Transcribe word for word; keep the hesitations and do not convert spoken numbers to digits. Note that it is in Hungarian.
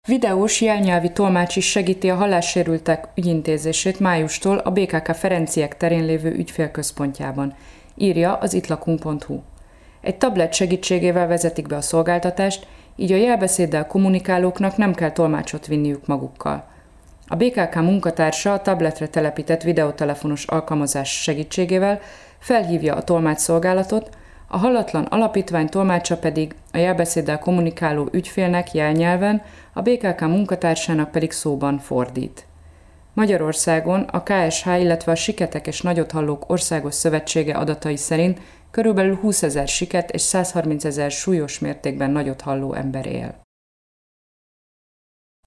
Videós jelnyelvi tolmács is segíti a hallássérültek ügyintézését májustól a bé ká ká Ferenciek terén lévő ügyfélközpontjában, írja az ittlakunk pont hu. Egy tablet segítségével vezetik be a szolgáltatást, így a jelbeszéddel kommunikálóknak nem kell tolmácsot vinniük magukkal. A bé ká ká munkatársa a tabletre telepített videótelefonos alkalmazás segítségével felhívja a tolmácsszolgálatot, a hallatlan alapítvány tolmácsa pedig a jelbeszéddel kommunikáló ügyfélnek jelnyelven, a bé ká ká munkatársának pedig szóban fordít. Magyarországon a ká es há, illetve a Siketek és Nagyothallók Országos Szövetsége adatai szerint körülbelül húszezer siket és százharmincezer súlyos mértékben nagyothalló ember él.